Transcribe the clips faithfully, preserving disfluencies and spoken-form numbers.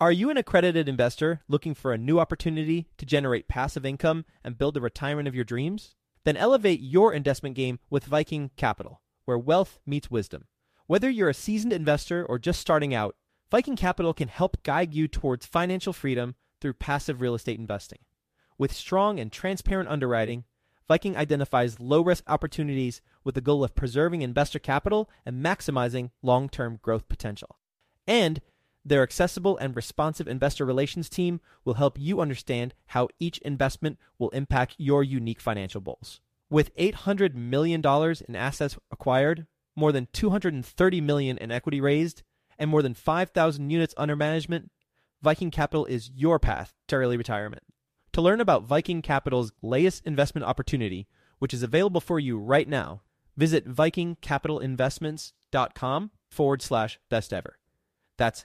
Are you an accredited investor looking for a new opportunity to generate passive income and build the retirement of your dreams? Then elevate your investment game with Viking Capital, where wealth meets wisdom. Whether you're a seasoned investor or just starting out, Viking Capital can help guide you towards financial freedom through passive real estate investing. With strong and transparent underwriting, Viking identifies low-risk opportunities with the goal of preserving investor capital and maximizing long-term growth potential. And their accessible and responsive investor relations team will help you understand how each investment will impact your unique financial goals. With eight hundred million dollars in assets acquired, more than two hundred thirty million dollars in equity raised, and more than five thousand units under management, Viking Capital is your path to early retirement. To learn about Viking Capital's latest investment opportunity, which is available for you right now, visit vikingcapitalinvestments.com forward slash best ever. That's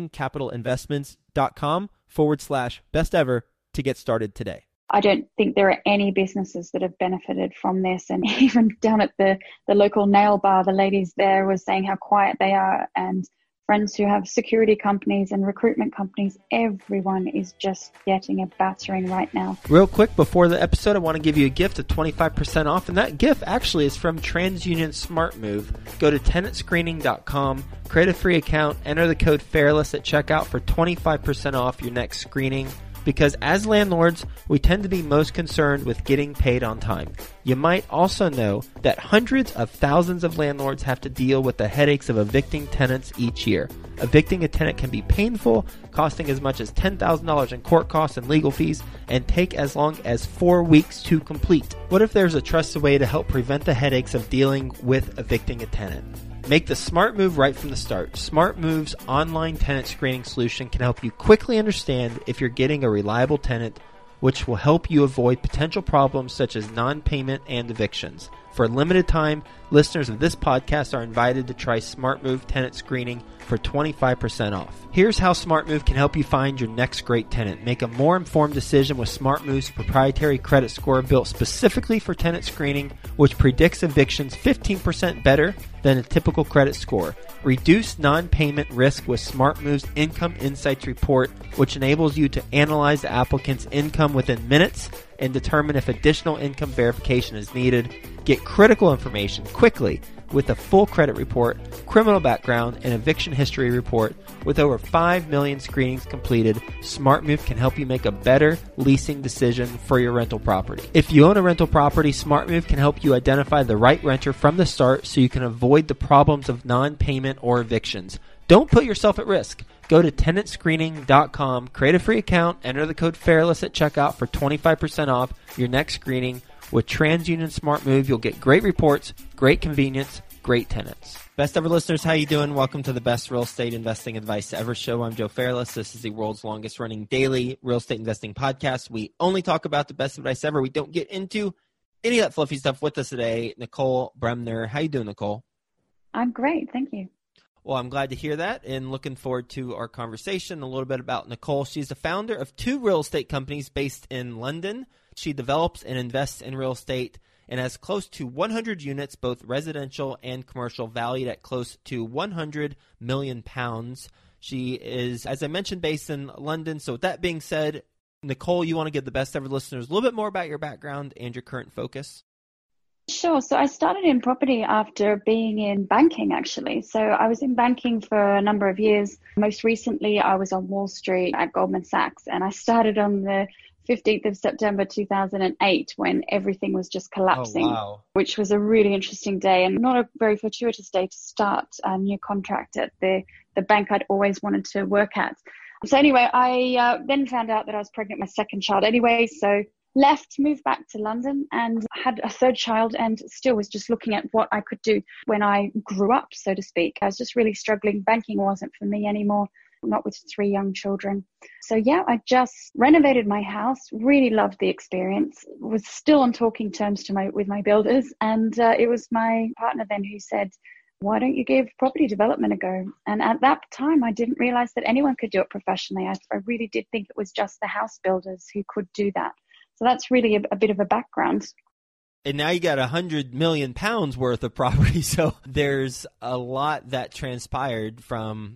vikingcapitalinvestments.com forward slash best ever to get started today. I don't think there are any businesses that have benefited from this. And even down at the, the local nail bar, the ladies there were saying how quiet they are, and friends who have security companies and recruitment companies, everyone is just getting a battering right now. Real quick, before the episode, I want to give you a gift of twenty-five percent off, and that gift actually is from TransUnion SmartMove. Go to tenant screening dot com, create a free account, enter the code FAIRLESS at checkout for twenty-five percent off your next screening. Because as landlords, we tend to be most concerned with getting paid on time. You might also know that hundreds of thousands of landlords have to deal with the headaches of evicting tenants each year. Evicting a tenant can be painful, costing as much as ten thousand dollars in court costs and legal fees, and take as long as four weeks to complete. What if there's a trusted way to help prevent the headaches of dealing with evicting a tenant? Make the smart move right from the start. SmartMove's online tenant screening solution can help you quickly understand if you're getting a reliable tenant, which will help you avoid potential problems such as non-payment and evictions. For a limited time, listeners of this podcast are invited to try SmartMove tenant screening for twenty-five percent off. Here's how SmartMove can help you find your next great tenant. Make a more informed decision with SmartMove's proprietary credit score built specifically for tenant screening, which predicts evictions fifteen percent better than a typical credit score. Reduce non-payment risk with SmartMove's Income Insights report, which enables you to analyze the applicant's income within minutes and determine if additional income verification is needed. Get critical information quickly with a full credit report, criminal background, and eviction history report. With over five million screenings completed, SmartMove can help you make a better leasing decision for your rental property. If you own a rental property, SmartMove can help you identify the right renter from the start so you can avoid the problems of non-payment or evictions. Don't put yourself at risk. Go to tenant screening dot com, create a free account, enter the code FAIRLESS at checkout for twenty-five percent off your next screening. With TransUnion SmartMove, you'll get great reports, great convenience, great tenants. Best ever listeners, how you doing? Welcome to the Best Real Estate Investing Advice Ever show. I'm Joe Fairless. This is the world's longest running daily real estate investing podcast. We only talk about the best advice ever. We don't get into any of that fluffy stuff. With us today, Nicole Bremner. How you doing, Nicole? I'm great. Thank you. Well, I'm glad to hear that and looking forward to our conversation. A little bit about Nicole. She's the founder of two real estate companies based in London. She develops and invests in real estate and has close to one hundred units, both residential and commercial, valued at close to one hundred million pounds. She is, as I mentioned, based in London. So with that being said, Nicole, you want to give the best ever listeners a little bit more about your background and your current focus? Sure. So I started in property after being in banking, actually. So I was in banking for a number of years. Most recently, I was on Wall Street at Goldman Sachs, and I started on the fifteenth of September two thousand eight when everything was just collapsing, oh, wow. which was a really interesting day and not a very fortuitous day to start a new contract at the, the bank I'd always wanted to work at. So anyway, I uh, then found out that I was pregnant with my second child anyway, so left, moved back to London and had a third child, and still was just looking at what I could do when I grew up, so to speak. I was just really struggling. Banking wasn't for me anymore, not with three young children. So yeah, I just renovated my house, really loved the experience, was still on talking terms to my with my builders. And uh, it was my partner then who said, why don't you give property development a go? And at that time, I didn't realize that anyone could do it professionally. I, I really did think it was just the house builders who could do that. So that's really a, a bit of a background. And now you got a hundred million pounds worth of property. So there's a lot that transpired from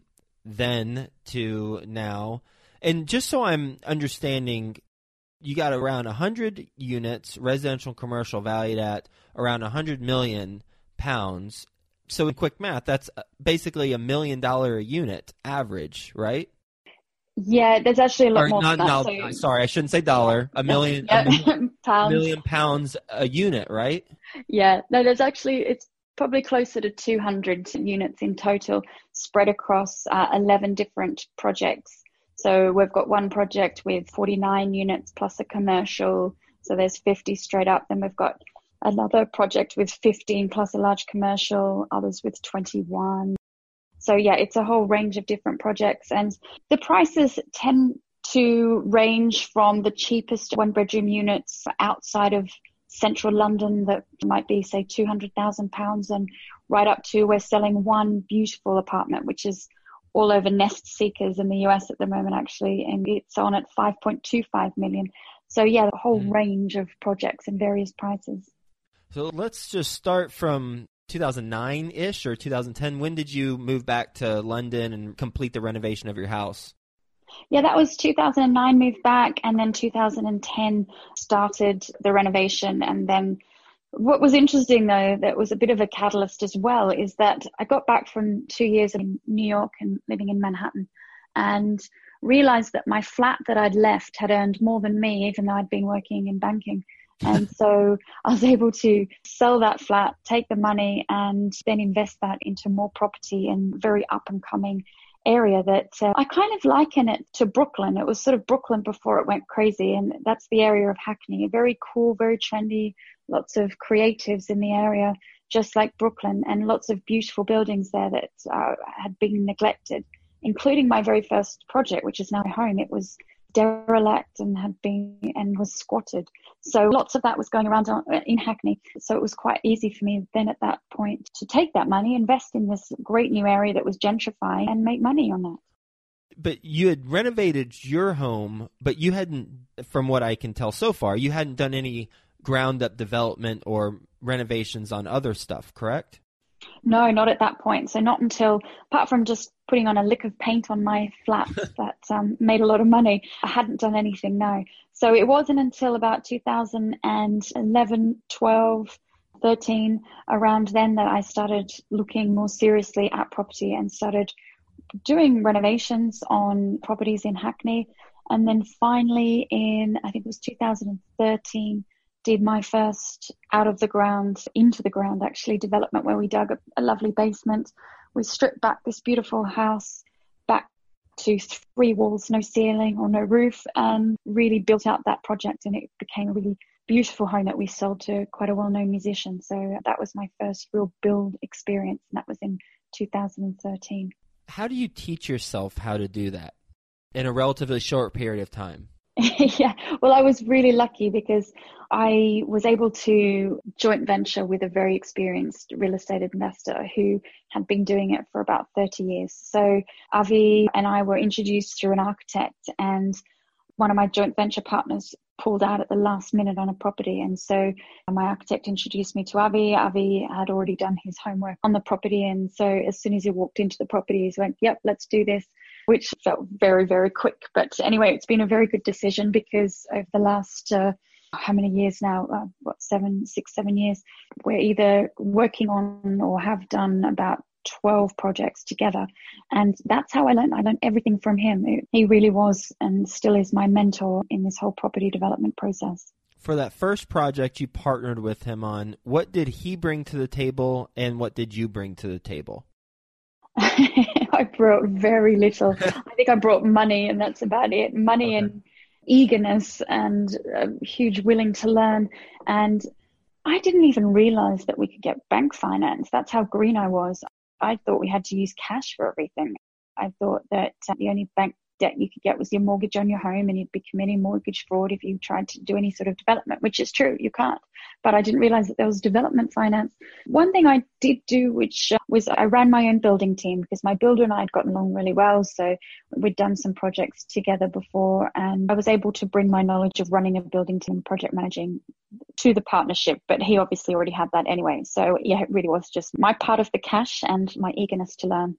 then to now. And just so I'm understanding, you got around one hundred units, residential and commercial, valued at around one hundred million pounds. So in quick math, that's basically a million dollar a unit average, right? Yeah, there's actually a lot or more not, than that. No, So, sorry, I shouldn't say dollar. A million, yeah, a million, pounds. million pounds a unit, right? Yeah, no, there's actually, it's probably closer to two hundred units in total, spread across uh, eleven different projects. So we've got one project with forty-nine units plus a commercial. So there's fifty straight up. Then we've got another project with fifteen plus a large commercial, others with twenty-one. So yeah, it's a whole range of different projects, and the prices tend to range from the cheapest one bedroom units outside of central London that might be, say, two hundred thousand pounds, and right up to we're selling one beautiful apartment, which is all over Nest Seekers in the U S at the moment, actually, and it's on at five point two five million. So yeah, a whole mm. range of projects and various prices. So let's just start from two thousand nine-ish or two thousand ten. When did you move back to London and complete the renovation of your house? Yeah, that was two thousand nine, moved back, and then two thousand ten started the renovation. And then what was interesting, though, that was a bit of a catalyst as well, is that I got back from two years in New York and living in Manhattan, and realized that my flat that I'd left had earned more than me, even though I'd been working in banking. And so I was able to sell that flat, take the money, and then invest that into more property in a very up and coming area that uh, I kind of liken it to Brooklyn. It was sort of Brooklyn before it went crazy. And that's the area of Hackney. Very cool, very trendy, lots of creatives in the area, just like Brooklyn, and lots of beautiful buildings there that uh, had been neglected, including my very first project, which is now my home. It was derelict and had been and was squatted. So lots of that was going around in Hackney. So it was quite easy for me then at that point to take that money, invest in this great new area that was gentrifying, and make money on that. But you had renovated your home, but you hadn't, from what I can tell so far, you hadn't done any ground up development or renovations on other stuff, correct? No, not at that point. So not until, apart from just putting on a lick of paint on my flats that um, made a lot of money, I hadn't done anything, no. So it wasn't until about two thousand eleven, twelve, thirteen, around then that I started looking more seriously at property and started doing renovations on properties in Hackney. And then finally in, I think it was two thousand thirteen, did my first out of the ground, into the ground actually, development where we dug a, a lovely basement. We stripped back this beautiful house back to three walls, no ceiling or no roof, and really built out that project. And it became a really beautiful home that we sold to quite a well-known musician. So that was my first real build experience, and that was in two thousand thirteen. How do you teach yourself how to do that in a relatively short period of time? Yeah, well, I was really lucky because I was able to joint venture with a very experienced real estate investor who had been doing it for about thirty years. So Avi and I were introduced through an architect, and one of my joint venture partners pulled out at the last minute on a property. And so my architect introduced me to Avi. Avi had already done his homework on the property. And so as soon as he walked into the property, he went, yep, let's do this, which felt very, very quick. But anyway, it's been a very good decision because over the last, uh, how many years now, uh, what, seven, six, seven years, we're either working on or have done about twelve projects together. And that's how I learned. I learned everything from him. He really was and still is my mentor in this whole property development process. For that first project you partnered with him on, what did he bring to the table and what did you bring to the table? I brought very little. I think I brought money, and that's about it. Money okay. and eagerness and a huge willing to learn. And I didn't even realize that we could get bank finance. That's how green I was. I thought we had to use cash for everything. I thought that uh, the only bank debt you could get was your mortgage on your home, and you'd be committing mortgage fraud if you tried to do any sort of development, which is true, you can't. But I didn't realize that there was development finance. One thing I did do, which uh, was I ran my own building team because my builder and I had gotten along really well. So we'd done some projects together before, and I was able to bring my knowledge of running a building team, project managing, to the partnership, but he obviously already had that anyway. So yeah, it really was just my part of the cash and my eagerness to learn.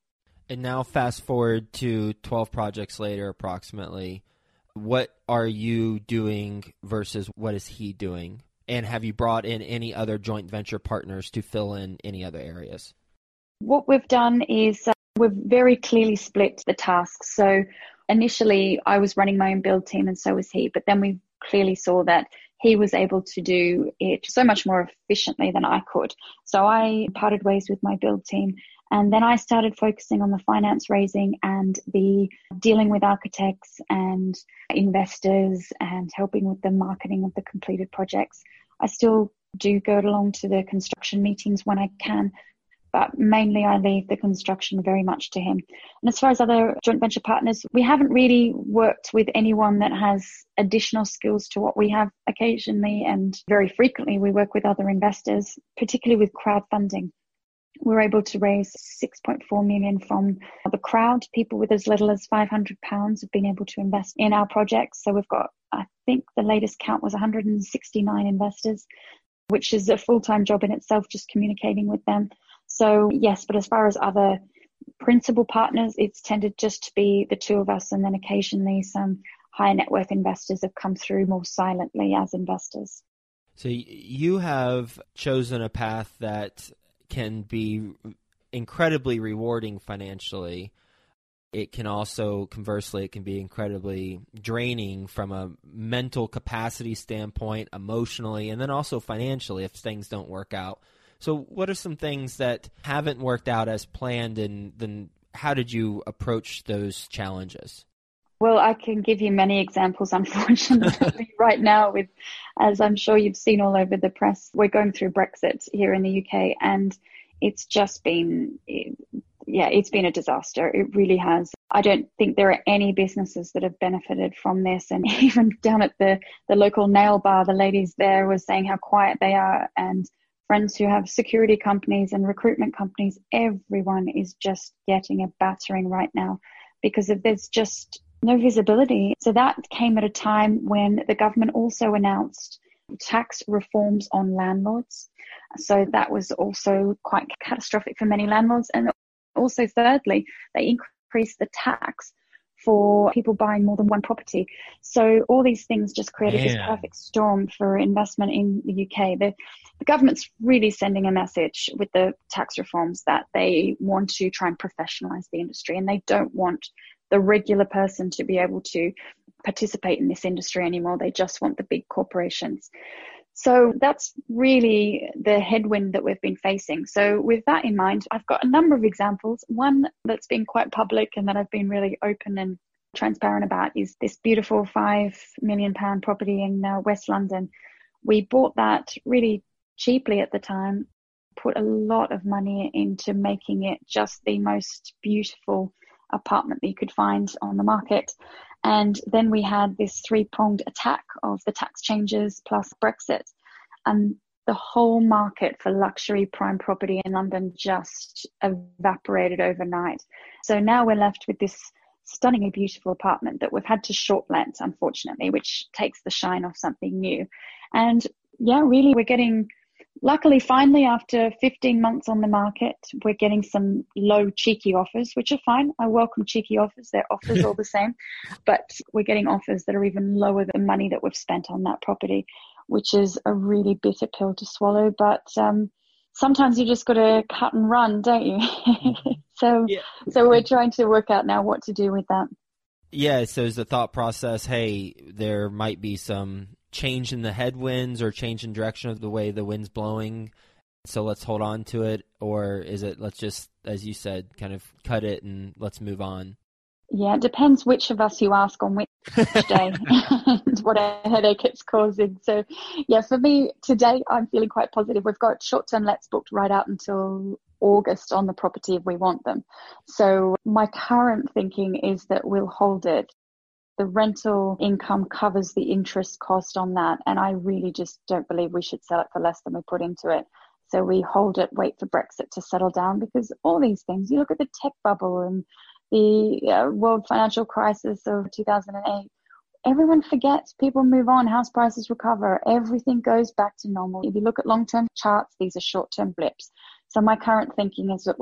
And now fast forward to twelve projects later approximately. What are you doing versus what is he doing? And have you brought in any other joint venture partners to fill in any other areas? What we've done is uh, we've very clearly split the tasks. So initially I was running my own build team and so was he, but then we clearly saw that he was able to do it so much more efficiently than I could. So I parted ways with my build team. And then I started focusing on the finance raising and the dealing with architects and investors and helping with the marketing of the completed projects. I still do go along to the construction meetings when I can, but mainly I leave the construction very much to him. And as far as other joint venture partners, we haven't really worked with anyone that has additional skills to what we have. Occasionally and very frequently, we work with other investors, particularly with crowdfunding. We're able to raise six point four million dollars from the crowd. People with as little as five hundred pounds have been able to invest in our projects. So we've got, I think the latest count was one hundred sixty-nine investors, which is a full-time job in itself, just communicating with them. So yes, but as far as other principal partners, it's tended just to be the two of us, and then occasionally some high net worth investors have come through more silently as investors. So you have chosen a path that can be incredibly rewarding financially. It can also, conversely, it can be incredibly draining from a mental capacity standpoint, emotionally, and then also financially if things don't work out. So what are some things that haven't worked out as planned, and then how did you approach those challenges? Well, I can give you many examples, unfortunately, right now with, as I'm sure you've seen all over the press, we're going through Brexit here in the U K, and it's just been, yeah, it's been a disaster. It really has. I don't think there are any businesses that have benefited from this. And even down at the, the local nail bar, the ladies there were saying how quiet they are, and friends who have security companies and recruitment companies, everyone is just getting a battering right now because of there's just no visibility. So that came at a time when the government also announced tax reforms on landlords. So that was also quite catastrophic for many landlords. And also, thirdly, they increased the tax for people buying more than one property. So all these things just created Man. this perfect storm for investment in the U K. The, the government's really sending a message with the tax reforms that they want to try and professionalize the industry, and they don't want the regular person to be able to participate in this industry anymore. They just want the big corporations. So that's really the headwind that we've been facing. So with that in mind, I've got a number of examples. One that's been quite public and that I've been really open and transparent about is this beautiful five million pound property in uh, West London. We bought that really cheaply at the time, put a lot of money into making it just the most beautiful apartment that you could find on the market. And then we had this three-pronged attack of the tax changes plus Brexit. And the whole market for luxury prime property in London just evaporated overnight. So now we're left with this stunningly beautiful apartment that we've had to short let, unfortunately, which takes the shine off something new. And yeah, really, we're getting... Luckily, finally, after fifteen months on the market, we're getting some low, cheeky offers, which are fine. I welcome cheeky offers. They're offers all the same. But we're getting offers that are even lower than the money that we've spent on that property, which is a really bitter pill to swallow. But um, sometimes you just got to cut and run, don't you? so, yeah. so we're trying to work out now what to do with that. Yeah, so is the thought process, hey, there might be some change in the headwinds or change in direction of the way the wind's blowing, so let's hold on to it? Or is it, let's just, as you said, kind of cut it and let's move on? Yeah, it depends which of us you ask on which day and what a headache it's causing. So yeah, for me today, I'm feeling quite positive. We've got short-term lets booked right out until August on the property if we want them. So my current thinking is that we'll hold it. The rental income covers the interest cost on that, and I really just don't believe we should sell it for less than we put into it. So we hold it, wait for Brexit to settle down, because all these things, you look at the tech bubble and the uh, world financial crisis of two thousand eight, everyone forgets, people move on, house prices recover, everything goes back to normal. If you look at long-term charts, these are short-term blips. So my current thinking is that we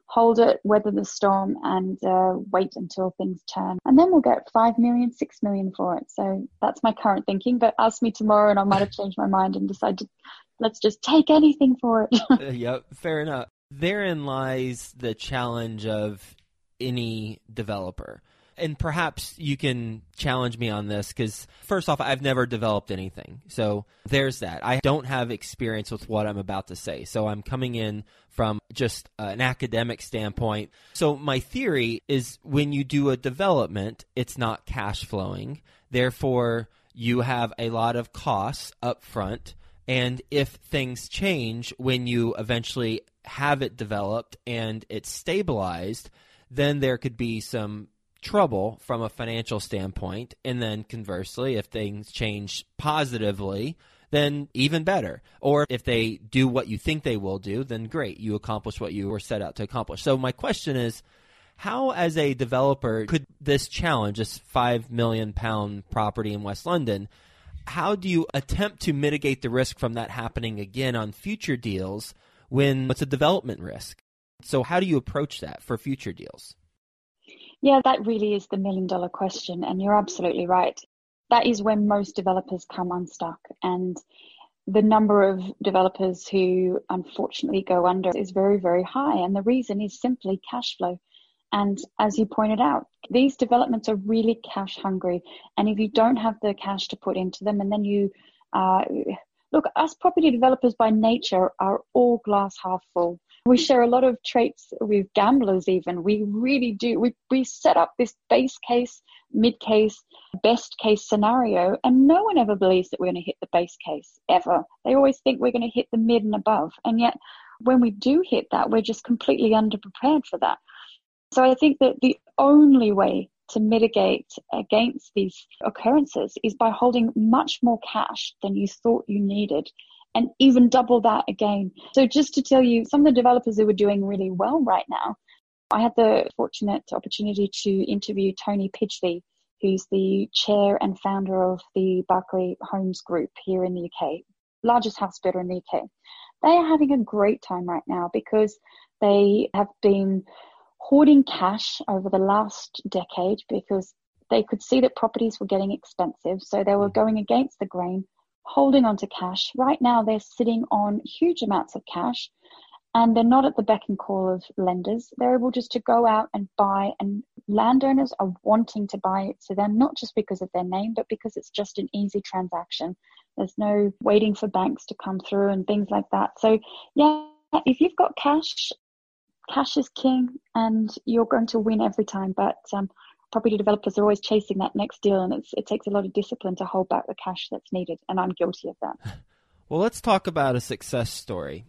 hold it, weather the storm, and uh, wait until things turn. And then we'll get five million, six million for it. So that's my current thinking. But ask me tomorrow and I might have changed my mind and decide to, let's just take anything for it. uh, yep, fair enough. Therein lies the challenge of any developer. And perhaps you can challenge me on this because, first off, I've never developed anything. So there's that. I don't have experience with what I'm about to say. So I'm coming in from just uh, an academic standpoint. So my theory is when you do a development, it's not cash flowing. Therefore, you have a lot of costs up front. And if things change when you eventually have it developed and it's stabilized, then there could be some trouble from a financial standpoint. And then conversely, if things change positively, then even better. Or if they do what you think they will do, then great, you accomplish what you were set out to accomplish. So my question is, how as a developer could this challenge, this five million pound property in West London, how do you attempt to mitigate the risk from that happening again on future deals when it's a development risk? So how do you approach that for future deals? Yeah, that really is the million dollar question. And you're absolutely right. That is when most developers come unstuck. And the number of developers who unfortunately go under is very, very high. And the reason is simply cash flow. And as you pointed out, these developments are really cash hungry. And if you don't have the cash to put into them, and then you, uh, look, us property developers by nature are all glass half full. We share a lot of traits with gamblers even. We really do. We, we set up this base case, mid case, best case scenario, and no one ever believes that we're going to hit the base case, ever. They always think we're going to hit the mid and above. And yet when we do hit that, we're just completely underprepared for that. So I think that the only way to mitigate against these occurrences is by holding much more cash than you thought you needed, and even double that again. So just to tell you, some of the developers who are doing really well right now, I had the fortunate opportunity to interview Tony Pidgley, who's the chair and founder of the Berkeley Homes Group here in the U K, largest house builder in the U K. They are having a great time right now because they have been hoarding cash over the last decade because they could see that properties were getting expensive. So they were going against the grain, holding on to cash. Right now, they're sitting on huge amounts of cash and they're not at the beck and call of lenders. They're able just to go out and buy, and landowners are wanting to buy it to them, not just because of their name, but because it's just an easy transaction. There's no waiting for banks to come through and things like that. So yeah, if you've got cash, cash is king and you're going to win every time. But um, property developers are always chasing that next deal, and it's, it takes a lot of discipline to hold back the cash that's needed, and I'm guilty of that. Well, let's talk about a success story.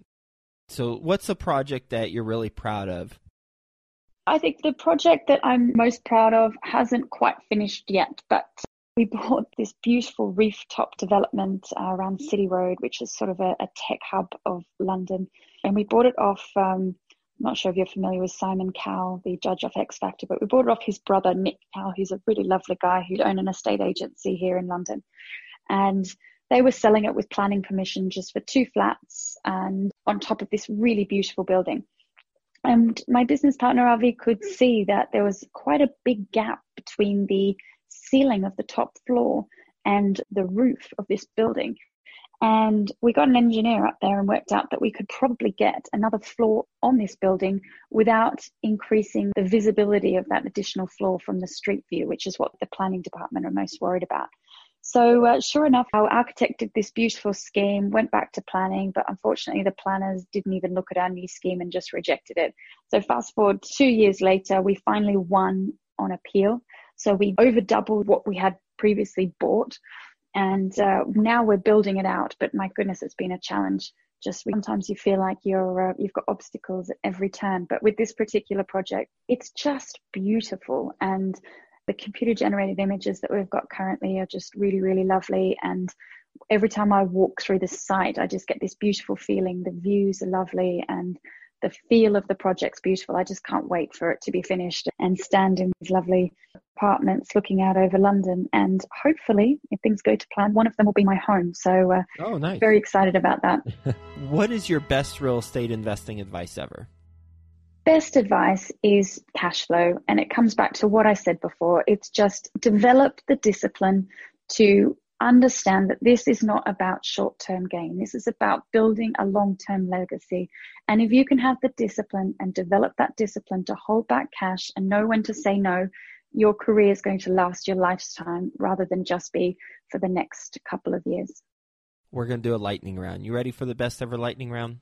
So what's a project that you're really proud of? I think the project that I'm most proud of hasn't quite finished yet, but we bought this beautiful rooftop development uh, around City Road, which is sort of a, a tech hub of London. And we bought it off, um, I'm not sure if you're familiar with Simon Cowell, the judge of X Factor, but we bought it off his brother, Nick Cowell, who's a really lovely guy who owned an estate agency here in London. And they were selling it with planning permission just for two flats and on top of this really beautiful building. And my business partner, Avi, could see that there was quite a big gap between the ceiling of the top floor and the roof of this building. And we got an engineer up there and worked out that we could probably get another floor on this building without increasing the visibility of that additional floor from the street view, which is what the planning department are most worried about. So uh, sure enough, our architect did this beautiful scheme, went back to planning, but unfortunately the planners didn't even look at our new scheme and just rejected it. So fast forward two years later, we finally won on appeal. So we over doubled what we had previously bought. And uh, now we're building it out. But my goodness, it's been a challenge. Just sometimes you feel like you're, uh, you've got obstacles at every turn. But with this particular project, it's just beautiful. And the computer generated images that we've got currently are just really, really lovely. And every time I walk through the site, I just get this beautiful feeling. The views are lovely and the feel of the project's beautiful. I just can't wait for it to be finished and stand in these lovely apartments looking out over London. And hopefully, if things go to plan, one of them will be my home. So uh, oh, nice. Very excited about that. What is your best real estate investing advice ever? best advice is cash flow. And it comes back to what I said before. It's just develop the discipline to understand that this is not about short-term gain. This is about building a long-term legacy. And if you can have the discipline and develop that discipline to hold back cash and know when to say no, your career is going to last your lifetime rather than just be for the next couple of years. We're going to do a lightning round. You ready for the best ever lightning round?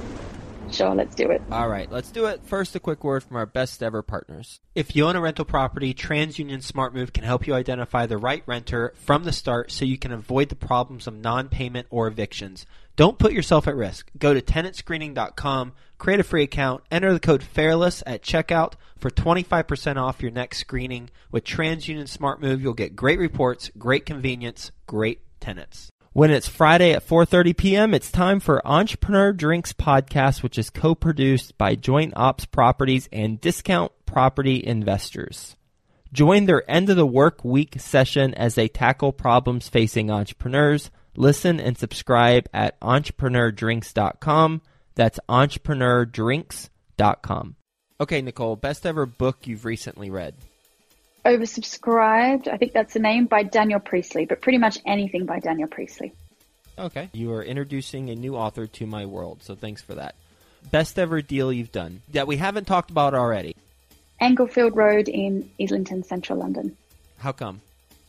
Sure, let's do it. All right, let's do it. First, a quick word from our best ever partners. If you own a rental property, TransUnion SmartMove can help you identify the right renter from the start so you can avoid the problems of non-payment or evictions. Don't put yourself at risk. Go to tenant screening dot com, create a free account, enter the code FAIRLESS at checkout for twenty-five percent off your next screening. With TransUnion SmartMove, you'll get great reports, great convenience, great tenants. When it's Friday at four thirty p.m., it's time for Entrepreneur Drinks Podcast, which is co-produced by Joint Ops Properties and Discount Property Investors. Join their end of the work week session as they tackle problems facing entrepreneurs. Listen and subscribe at entrepreneur drinks dot com. That's entrepreneur drinks dot com. Okay, Nicole, best ever book you've recently read? Oversubscribed, I think that's the name, by Daniel Priestley, but pretty much anything by Daniel Priestley. Okay. You are introducing a new author to my world, so thanks for that. Best ever deal you've done that we haven't talked about already? Englefield Road in Islington, central London. How come?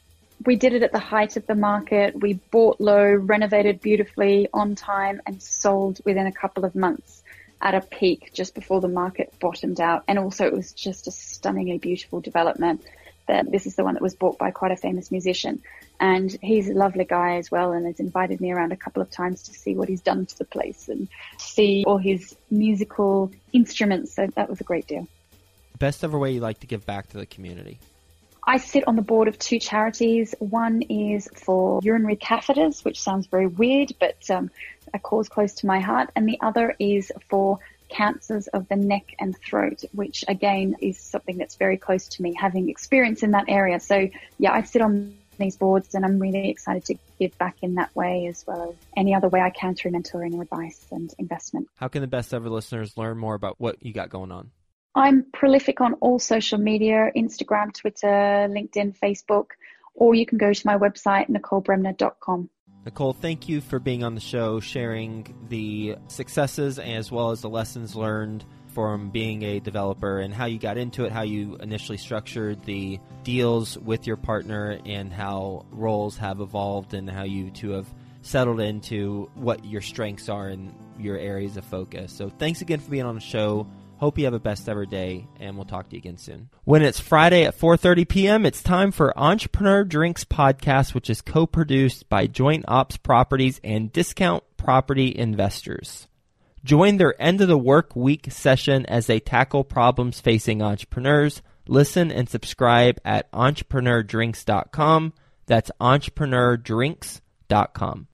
We did it at the height of the market. We bought low, renovated beautifully, on time, and sold within a couple of months at a peak just before the market bottomed out. And also it was just a stunningly beautiful development. That this is the one that was bought by quite a famous musician. And he's a lovely guy as well, and has invited me around a couple of times to see what he's done to the place and see all his musical instruments. So that was a great deal. Best ever way you like to give back to the community? I sit on the board of two charities. One is for urinary catheters, which sounds very weird, but um, a cause close to my heart. And the other is for cancers of the neck and throat, which again is something that's very close to me, having experience in that area. So yeah, I sit on these boards and I'm really excited to give back in that way, as well as any other way I can through mentoring and advice and investment. How can the best ever listeners learn more about what you got going on? I'm prolific on all social media, Instagram, Twitter, LinkedIn, Facebook, or you can go to my website, nicole bremner dot com. Nicole, thank you for being on the show, sharing the successes as well as the lessons learned from being a developer and how you got into it, how you initially structured the deals with your partner, and how roles have evolved and how you two have settled into what your strengths are and your areas of focus. So thanks again for being on the show. Hope you have a best ever day, and we'll talk to you again soon. When it's Friday at four thirty p.m., it's time for Entrepreneur Drinks Podcast, which is co-produced by Joint Ops Properties and Discount Property Investors. Join their end of the work week session as they tackle problems facing entrepreneurs. Listen and subscribe at entrepreneur drinks dot com. That's entrepreneur drinks dot com.